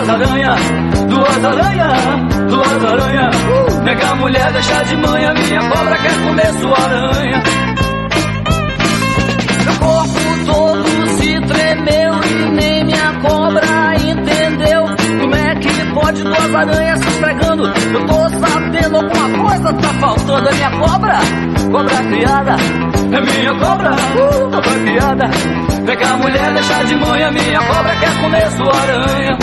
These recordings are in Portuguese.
duas aranhas, duas aranhas, duas aranhas. Vem cá, mulher, deixa de manhã, minha cobra quer comer sua aranha. Meu corpo todo se tremeu e nem minha cobra entendeu. Como é que pode duas aranhas se esfregando? Eu tô sabendo, alguma coisa tá faltando. É minha cobra, cobra criada. É minha cobra, cobra criada. Vem cá, mulher, deixa de manhã, minha cobra quer comer sua aranha.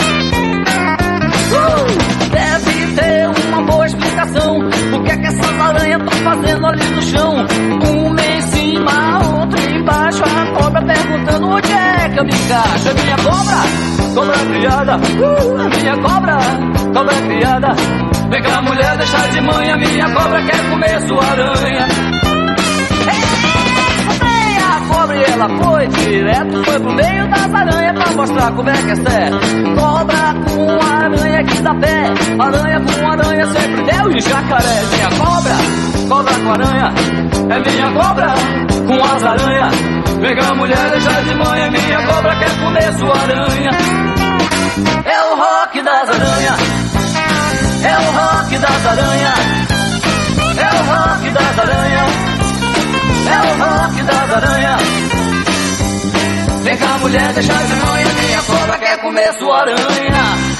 Deve ter uma boa explicação. O que é que essas aranhas estão fazendo ali no chão? Uma em cima, outra embaixo. A cobra perguntando onde é que eu me encaixo. É minha cobra, cobra criada. É minha cobra, cobra criada. Vem cá, mulher, deixa de manhã, minha cobra quer comer sua aranha. A cobra e ela foi direto, foi pro meio das aranhas pra mostrar como é que é certo. Cobra com aranha que dá pé, aranha com aranha sempre deu e jacaré. Minha cobra, cobra com aranha, é minha cobra com as aranhas. Vem cá, mulher, deixa de manhã, minha cobra quer comer sua aranha. É o rock das aranhas, é o rock das aranhas, é o rock das aranhas. É o rock das aranhas. Vem cá, mulher, deixa de manhã, minha cobra quer comer sua aranha.